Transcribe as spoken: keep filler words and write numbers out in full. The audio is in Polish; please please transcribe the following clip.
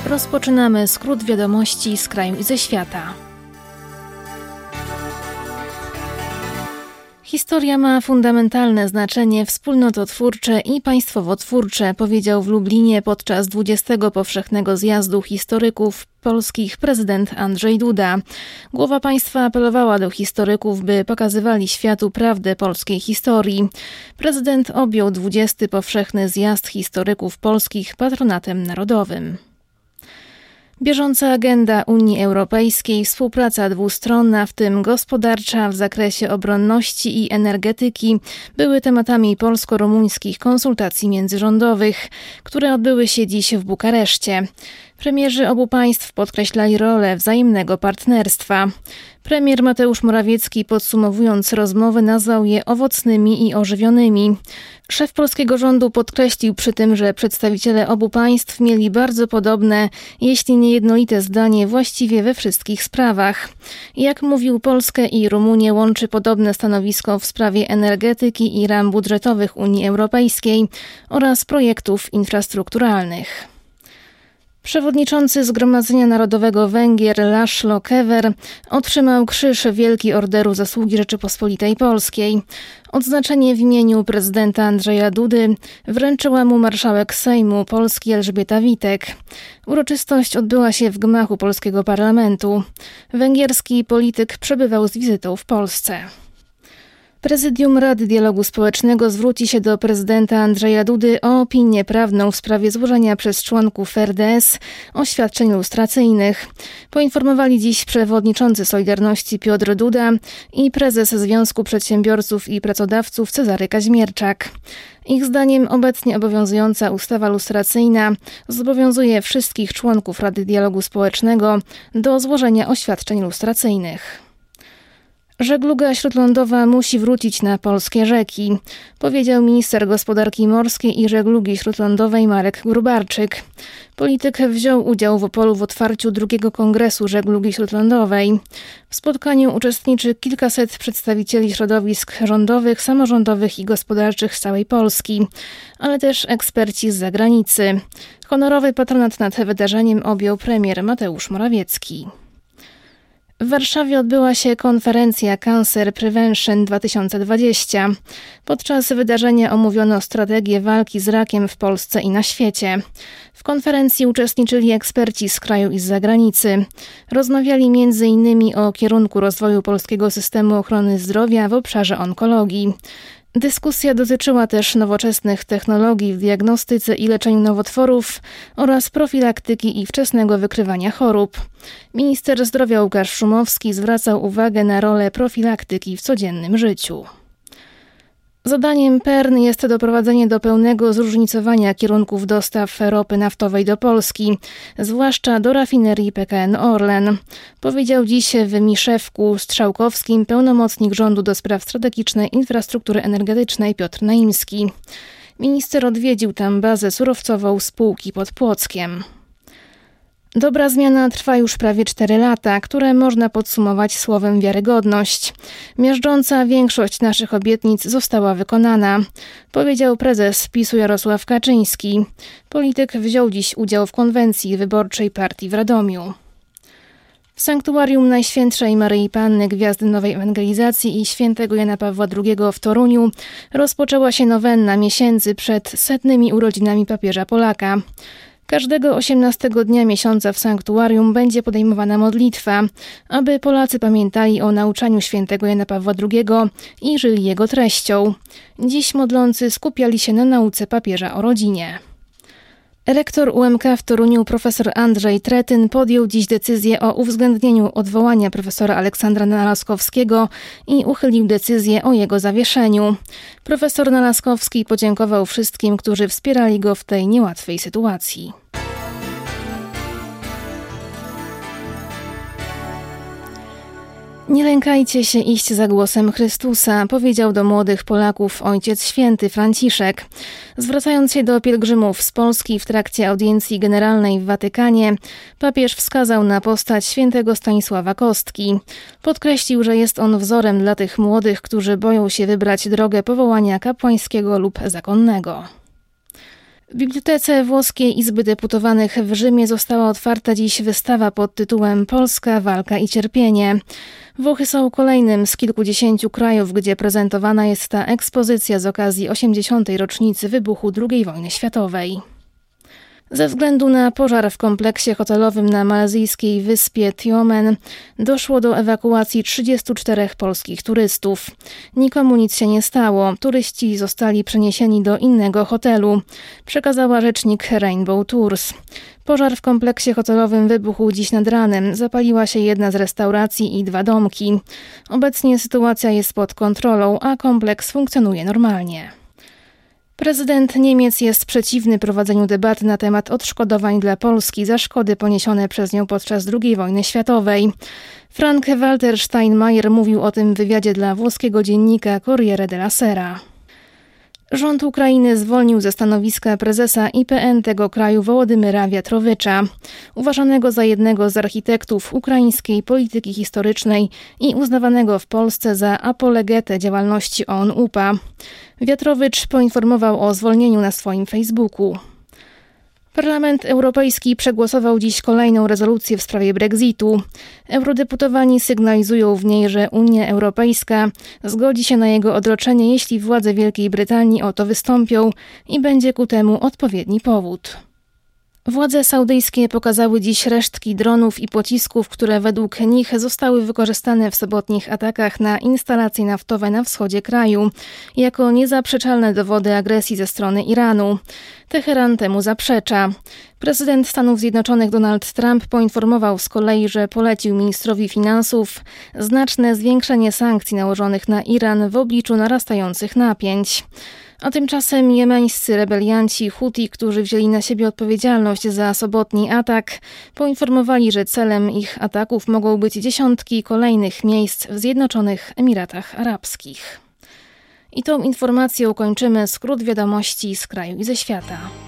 Rozpoczynamy skrót wiadomości z kraju i ze świata. Historia ma fundamentalne znaczenie wspólnototwórcze i państwowotwórcze, powiedział w Lublinie podczas dwudziestego Powszechnego Zjazdu Historyków Polskich prezydent Andrzej Duda. Głowa państwa apelowała do historyków, by pokazywali światu prawdę polskiej historii. Prezydent objął dwudziesty Powszechny Zjazd Historyków Polskich patronatem narodowym. Bieżąca agenda Unii Europejskiej, współpraca dwustronna, w tym gospodarcza w zakresie obronności i energetyki, były tematami polsko-rumuńskich konsultacji międzyrządowych, które odbyły się dziś w Bukareszcie. Premierzy obu państw podkreślali rolę wzajemnego partnerstwa. Premier Mateusz Morawiecki, podsumowując rozmowy, nazwał je owocnymi i ożywionymi. Szef polskiego rządu podkreślił przy tym, że przedstawiciele obu państw mieli bardzo podobne, jeśli nie jednolite zdanie właściwie we wszystkich sprawach. Jak mówił, Polskę i Rumunię łączy podobne stanowisko w sprawie energetyki i ram budżetowych Unii Europejskiej oraz projektów infrastrukturalnych. Przewodniczący Zgromadzenia Narodowego Węgier László Kövér otrzymał Krzyż Wielki Orderu Zasługi Rzeczypospolitej Polskiej. Odznaczenie w imieniu prezydenta Andrzeja Dudy wręczyła mu marszałek Sejmu Polski Elżbieta Witek. Uroczystość odbyła się w gmachu polskiego parlamentu. Węgierski polityk przebywał z wizytą w Polsce. Prezydium Rady Dialogu Społecznego zwróci się do prezydenta Andrzeja Dudy o opinię prawną w sprawie złożenia przez członków R D S oświadczeń lustracyjnych. Poinformowali dziś przewodniczący Solidarności Piotr Duda i prezes Związku Przedsiębiorców i Pracodawców Cezary Kaźmierczak. Ich zdaniem obecnie obowiązująca ustawa lustracyjna zobowiązuje wszystkich członków Rady Dialogu Społecznego do złożenia oświadczeń lustracyjnych. Żegluga śródlądowa musi wrócić na polskie rzeki, powiedział minister gospodarki morskiej i żeglugi śródlądowej Marek Gróbarczyk. Polityk wziął udział w Opolu w otwarciu drugiego Kongresu Żeglugi Śródlądowej. W spotkaniu uczestniczy kilkaset przedstawicieli środowisk rządowych, samorządowych i gospodarczych z całej Polski, ale też eksperci z zagranicy. Honorowy patronat nad wydarzeniem objął premier Mateusz Morawiecki. W Warszawie odbyła się konferencja Cancer Prevention dwa tysiące dwadzieścia. Podczas wydarzenia omówiono strategię walki z rakiem w Polsce i na świecie. W konferencji uczestniczyli eksperci z kraju i z zagranicy. Rozmawiali między innymi o kierunku rozwoju polskiego systemu ochrony zdrowia w obszarze onkologii. Dyskusja dotyczyła też nowoczesnych technologii w diagnostyce i leczeniu nowotworów oraz profilaktyki i wczesnego wykrywania chorób. Minister zdrowia Łukasz Szumowski zwracał uwagę na rolę profilaktyki w codziennym życiu. Zadaniem P E R N jest doprowadzenie do pełnego zróżnicowania kierunków dostaw ropy naftowej do Polski, zwłaszcza do rafinerii P K N Orlen, powiedział dziś w Miszewku Strzałkowskim pełnomocnik rządu do spraw strategicznej infrastruktury energetycznej Piotr Naimski. Minister odwiedził tam bazę surowcową spółki pod Płockiem. Dobra zmiana trwa już prawie cztery lata, które można podsumować słowem wiarygodność. Miażdżąca większość naszych obietnic została wykonana, powiedział prezes PiS-u Jarosław Kaczyński. Polityk wziął dziś udział w konwencji wyborczej partii w Radomiu. W sanktuarium Najświętszej Maryi Panny Gwiazdy Nowej Ewangelizacji i świętego Jana Pawła drugiego w Toruniu rozpoczęła się nowenna miesięcy przed setnymi urodzinami papieża Polaka. Każdego osiemnastego dnia miesiąca w sanktuarium będzie podejmowana modlitwa, aby Polacy pamiętali o nauczaniu świętego Jana Pawła drugiego i żyli jego treścią. Dziś modlący skupiali się na nauce papieża o rodzinie. Rektor U M K w Toruniu profesor Andrzej Tretyn podjął dziś decyzję o uwzględnieniu odwołania profesora Aleksandra Nalaskowskiego i uchylił decyzję o jego zawieszeniu. Profesor Nalaskowski podziękował wszystkim, którzy wspierali go w tej niełatwej sytuacji. Nie lękajcie się iść za głosem Chrystusa, powiedział do młodych Polaków Ojciec Święty Franciszek. Zwracając się do pielgrzymów z Polski w trakcie audiencji generalnej w Watykanie, papież wskazał na postać świętego Stanisława Kostki. Podkreślił, że jest on wzorem dla tych młodych, którzy boją się wybrać drogę powołania kapłańskiego lub zakonnego. W Bibliotece Włoskiej Izby Deputowanych w Rzymie została otwarta dziś wystawa pod tytułem Polska, walka i cierpienie. Włochy są kolejnym z kilkudziesięciu krajów, gdzie prezentowana jest ta ekspozycja z okazji osiemdziesiątej rocznicy wybuchu drugiej wojny światowej. Ze względu na pożar w kompleksie hotelowym na malezyjskiej wyspie Tiomen doszło do ewakuacji trzydziestu czterech polskich turystów. Nikomu nic się nie stało. Turyści zostali przeniesieni do innego hotelu, przekazała rzecznik Rainbow Tours. Pożar w kompleksie hotelowym wybuchł dziś nad ranem. Zapaliła się jedna z restauracji i dwa domki. Obecnie sytuacja jest pod kontrolą, a kompleks funkcjonuje normalnie. Prezydent Niemiec jest przeciwny prowadzeniu debaty na temat odszkodowań dla Polski za szkody poniesione przez nią podczas drugiej wojny światowej. Frank-Walter Steinmeier mówił o tym w wywiadzie dla włoskiego dziennika Corriere della Sera. Rząd Ukrainy zwolnił ze stanowiska prezesa I P N tego kraju Wołodymyra Wiatrowicza, uważanego za jednego z architektów ukraińskiej polityki historycznej i uznawanego w Polsce za apologetę działalności O N U P A. Wiatrowicz poinformował o zwolnieniu na swoim Facebooku. Parlament Europejski przegłosował dziś kolejną rezolucję w sprawie Brexitu. Eurodeputowani sygnalizują w niej, że Unia Europejska zgodzi się na jego odroczenie, jeśli władze Wielkiej Brytanii o to wystąpią i będzie ku temu odpowiedni powód. Władze saudyjskie pokazały dziś resztki dronów i pocisków, które według nich zostały wykorzystane w sobotnich atakach na instalacje naftowe na wschodzie kraju, jako niezaprzeczalne dowody agresji ze strony Iranu. Teheran temu zaprzecza. Prezydent Stanów Zjednoczonych Donald Trump poinformował z kolei, że polecił ministrowi finansów znaczne zwiększenie sankcji nałożonych na Iran w obliczu narastających napięć. A tymczasem jemeńscy rebelianci Huti, którzy wzięli na siebie odpowiedzialność za sobotni atak, poinformowali, że celem ich ataków mogą być dziesiątki kolejnych miejsc w Zjednoczonych Emiratach Arabskich. I tą informacją kończymy skrót wiadomości z kraju i ze świata.